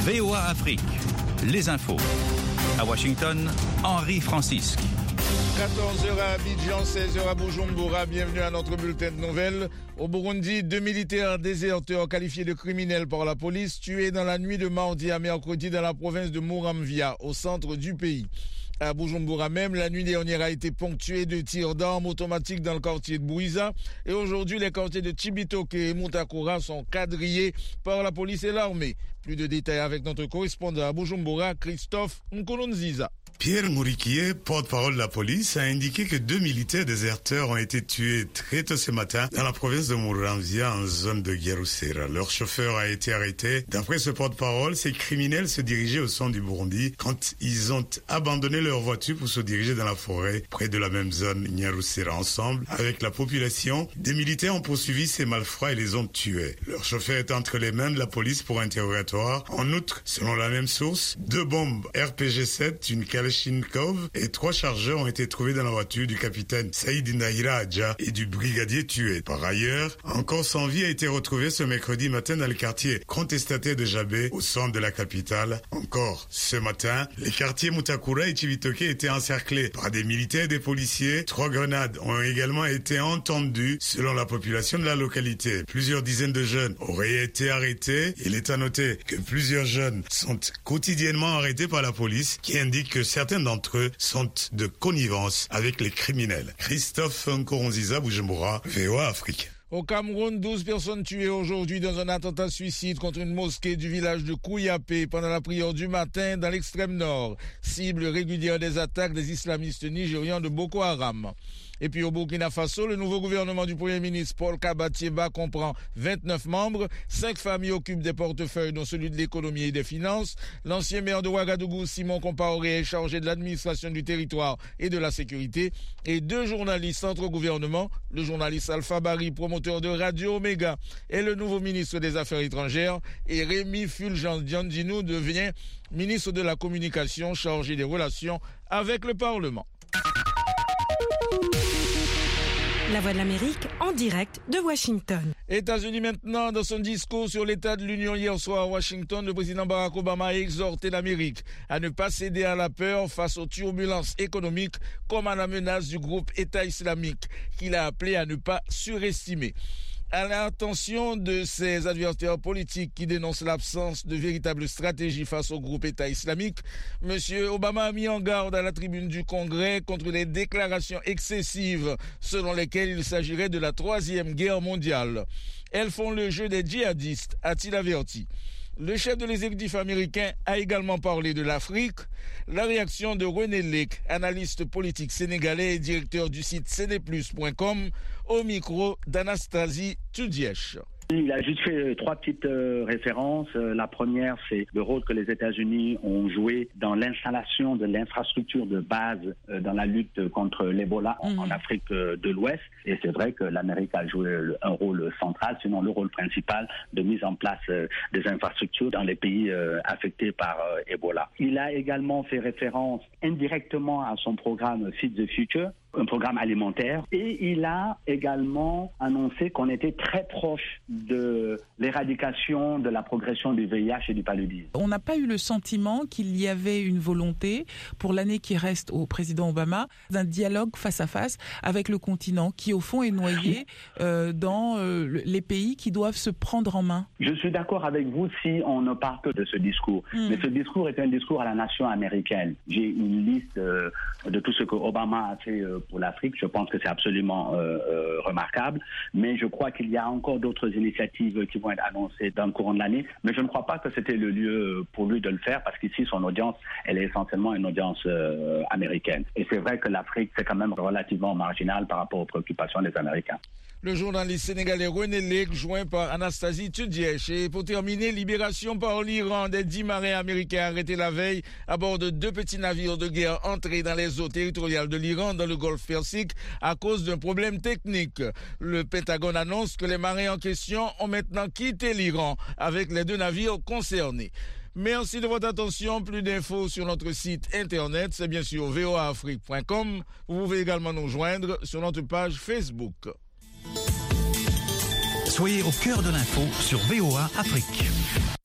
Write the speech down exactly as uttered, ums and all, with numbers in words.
V O A Afrique, les infos. À Washington, Henri Francisque. quatorze heures à Abidjan, seize heures à Bujumbura. Bienvenue à notre bulletin de nouvelles. Au Burundi, deux militaires déserteurs qualifiés de criminels par la police tués dans la nuit de mardi à mercredi dans la province de Muramvya, au centre du pays. À Bujumbura même, la nuit dernière a été ponctuée de tirs d'armes automatiques dans le quartier de Bouiza. Et aujourd'hui, les quartiers de Chibitoke et Mutakura sont quadrillés par la police et l'armée. Plus de détails avec notre correspondant à Bujumbura, Christophe Nkolonziza. Pierre Mouriquier, porte-parole de la police, a indiqué que deux militaires déserteurs ont été tués très tôt ce matin dans la province de Muramvya, en zone de Gerusera. Leur chauffeur a été arrêté. D'après ce porte-parole, ces criminels se dirigeaient au centre du Burundi quand ils ont abandonné leur voiture pour se diriger dans la forêt près de la même zone, Gerusera. Ensemble, avec la population, des militaires ont poursuivi ces malfrats et les ont tués. Leur chauffeur est entre les mains de la police pour interrogatoire. En outre, selon la même source, deux bombes R P G sept, une calèche Shinkov et trois chargeurs ont été trouvés dans la voiture du capitaine Saïd Naïra Adja et du brigadier tué. Par ailleurs, un corps sans vie a été retrouvé ce mercredi matin dans le quartier contestataire de Jabé, au centre de la capitale. Encore ce matin, les quartiers Mutakura et Chibitoke étaient encerclés par des militaires et des policiers. Trois grenades ont également été entendues selon la population de la localité. Plusieurs dizaines de jeunes auraient été arrêtés. Il est à noter que plusieurs jeunes sont quotidiennement arrêtés par la police, qui indique que certains d'entre eux sont de connivence avec les criminels. Christophe Nkoronziza, Bujumbura, V O A Afrique. Au Cameroun, douze personnes tuées aujourd'hui dans un attentat suicide contre une mosquée du village de Kouyapé pendant la prière du matin dans l'extrême nord. Cible régulière des attaques des islamistes nigérians de Boko Haram. Et puis au Burkina Faso, le nouveau gouvernement du Premier ministre Paul Kabatieba comprend vingt-neuf membres. Cinq familles occupent des portefeuilles, dont celui de l'économie et des finances. L'ancien maire de Ouagadougou, Simon Compaoré, est chargé de l'administration du territoire et de la sécurité. Et deux journalistes entre au gouvernement, le journaliste Alpha Bari, promoteur de Radio Omega, et le nouveau ministre des Affaires étrangères. Et Rémi Fulgence Diandjinou devient ministre de la Communication, chargé des relations avec le Parlement. La Voix de l'Amérique en direct de Washington. États-Unis maintenant, dans son discours sur l'état de l'Union hier soir à Washington, le président Barack Obama a exhorté l'Amérique à ne pas céder à la peur face aux turbulences économiques comme à la menace du groupe État islamique, qu'il a appelé à ne pas surestimer. À l'attention de ces adversaires politiques qui dénoncent l'absence de véritable stratégie face au groupe État islamique, M. Obama a mis en garde à la tribune du Congrès contre les déclarations excessives selon lesquelles il s'agirait de la troisième guerre mondiale. Elles font le jeu des djihadistes, a-t-il averti. Le chef de l'exécutif américain a également parlé de l'Afrique. La réaction de René Lec, analyste politique sénégalais et directeur du site sénéplus point com, au micro d'Anastasie Tudièche. Il a juste fait trois petites euh, références. Euh, la première, c'est le rôle que les États-Unis ont joué dans l'installation de l'infrastructure de base euh, dans la lutte contre l'Ebola en, mmh. en Afrique euh, de l'Ouest. Et c'est vrai que l'Amérique a joué le, un rôle central, sinon le rôle principal de mise en place euh, des infrastructures dans les pays euh, affectés par euh, Ebola. Il a également fait référence indirectement à son programme Feed the Future, un programme alimentaire, et il a également annoncé qu'on était très proche de l'éradication de la progression du V I H et du paludisme. On n'a pas eu le sentiment qu'il y avait une volonté pour l'année qui reste au président Obama d'un dialogue face à face avec le continent qui au fond est noyé euh, dans euh, les pays qui doivent se prendre en main. Je suis d'accord avec vous si on ne part que de ce discours. Mmh. Mais ce discours est un discours à la nation américaine. J'ai une liste euh, de tout ce que Obama a fait euh, pour l'Afrique. Je pense que c'est absolument euh, euh, remarquable, mais je crois qu'il y a encore d'autres initiatives qui vont être annoncées dans le courant de l'année, mais je ne crois pas que c'était le lieu pour lui de le faire, parce qu'ici son audience, elle est essentiellement une audience euh, américaine. Et c'est vrai que l'Afrique, c'est quand même relativement marginal par rapport aux préoccupations des Américains. Le journaliste sénégalais René Lec, joint par Anastasie Tudièche. Et pour terminer, libération par l'Iran des dix marins américains arrêtés la veille à bord de deux petits navires de guerre entrés dans les eaux territoriales de l'Iran dans le golfe Persique à cause d'un problème technique. Le Pentagone annonce que les marins en question ont maintenant quitté l'Iran avec les deux navires concernés. Merci de votre attention. Plus d'infos sur notre site internet, c'est bien sûr v o a afrique point com. Vous pouvez également nous joindre sur notre page Facebook. Soyez au cœur de l'info sur V O A Afrique.